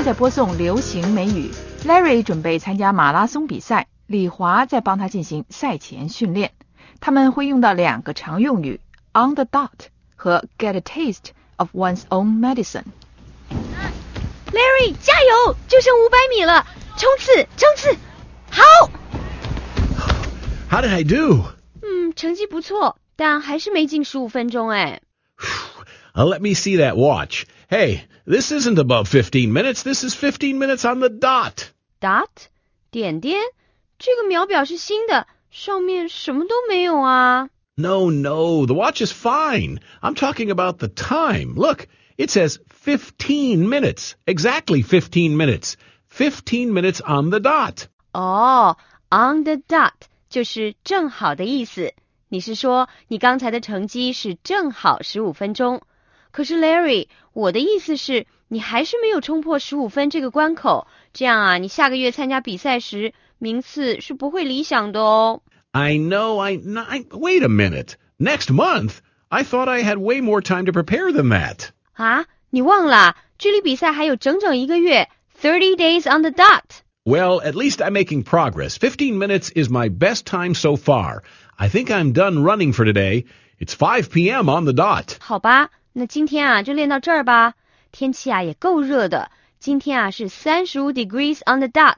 在播送流行美语。Larry 准备参加马拉松比赛，李华在帮他进行赛前训练。他们会用到2个常用语 on the dot 和 get a taste of one's own medicine。 Larry 加油，就剩500米了，冲刺，好。 How did I do? 成绩不错，但还是没进15分钟哎。 Let me see that watch. Hey, this isn't above 15 minutes. This is 15 minutes on the dot. Dot 点点，这个秒表是新的，上面什么都没有啊。 No, the watch is fine. I'm talking about the time. Look, it says 15 minutes. Exactly 15 minutes. 15 minutes on the dot. On the dot 就是正好的意思。你是说你刚才的成绩是正好15分钟？可是 Larry， 我的意思是你还是没有冲破15分这个关口，这样啊，你下个月参加比赛时名次是不会理想的哦。 I know. Wait a minute. Next month? I thought I had way more time to prepare than that. 啊，你忘了，距离比赛还有整整1个月，30 days on the dot。Well, at least I'm making progress. 15 minutes is my best time so far. I think I'm done running for today. It's 5 p.m. on the dot. 好吧，那今天啊就练到这儿吧。天气啊也够热的，今天啊是35 degrees on the dot，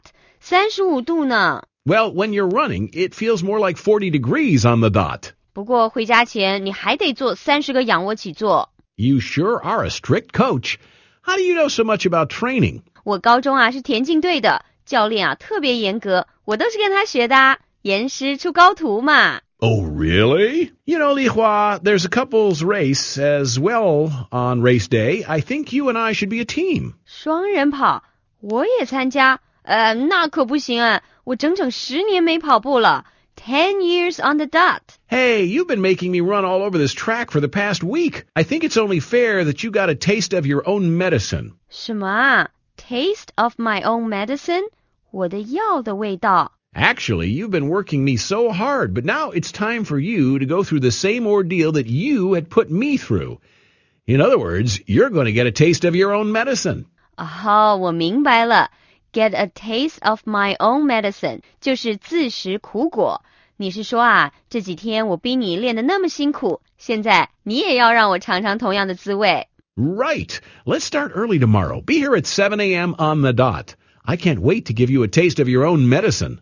35度呢。 Well, when you're running, it feels more like 40 degrees on the dot. 不过回家前你还得做30个仰卧起坐。 You sure are a strict coach. How do you know so much about training? 我高中啊是田径队的，教练啊特别严格，我都是跟他学的啊，严师出高徒嘛。 Oh, really? You know, Li Hua, there's a couples race as well on race day. I think you and I should be a team. 双人跑，我也参加。那可不行啊，我整整10年没跑步了。10 years on the dot. Hey, you've been making me run all over this track for the past week. I think it's only fair that you got a taste of your own medicine. 什么啊？ Taste of my own medicine? 我的药的味道。 Actually, you've been working me so hard, but now it's time for you to go through the same ordeal that you had put me through. In other words, you're going to get a taste of your own medicine. 我明白了。Get a taste of my own medicine 就是自食苦果。你是说啊，这几天我逼你练得那么辛苦，现在你也要让我尝尝同样的滋味。 Right. Let's start early tomorrow. Be here at 7 a.m. on the dot. I can't wait to give you a taste of your own medicine.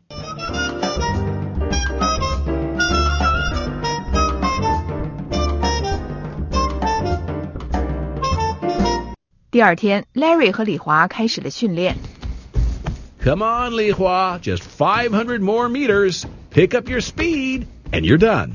第二天 Larry 和李华开始了训练。 Come on, Li Hua. Just 500 more meters. Pick up your speed, and you're done.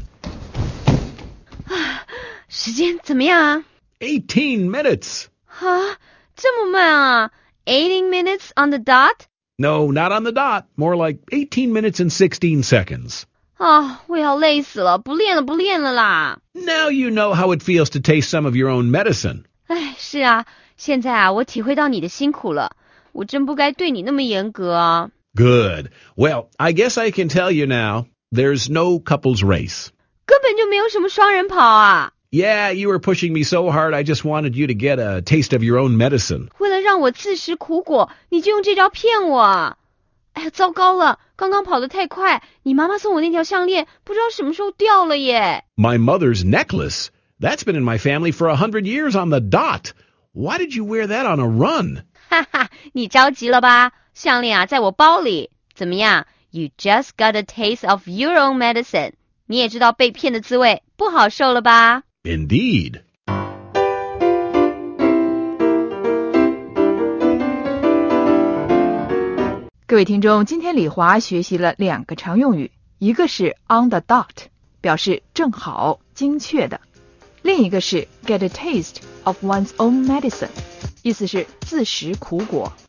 时间怎么样啊？ 18 minutes. 这么慢啊？ 18 minutes on the dot? No, not on the dot. More like 18 minutes and 16 seconds. 我要累死了，不练了啦。 Now you know how it feels to taste some of your own medicine. 是啊，现在啊，我体会到你的辛苦了。我真不该对你那么严格啊。 Good. Well, I guess I can tell you now, there's no couples race. 根本就没有什么双人跑啊。 Yeah, you were pushing me so hard, I just wanted you to get a taste of your own medicine. 为了让我自食苦果，你就用这招骗我啊。糟糕了，刚刚跑得太快，你妈妈送我那条项链不知道什么时候掉了耶。 My mother's necklace? That's been in my family for 100 years on the dot. Why did you wear that on a run? 哈哈，你着急了吧？项链啊，在我包里。怎么样？ You just got a taste of your own medicine. 你也知道被骗的滋味，不好受了吧？ Indeed. 各位听众，今天李华学习了2个常用语，一个是 on the dot， 表示正好、精确的；另一个是 get a taste of one's own medicine， 意思是自食苦果。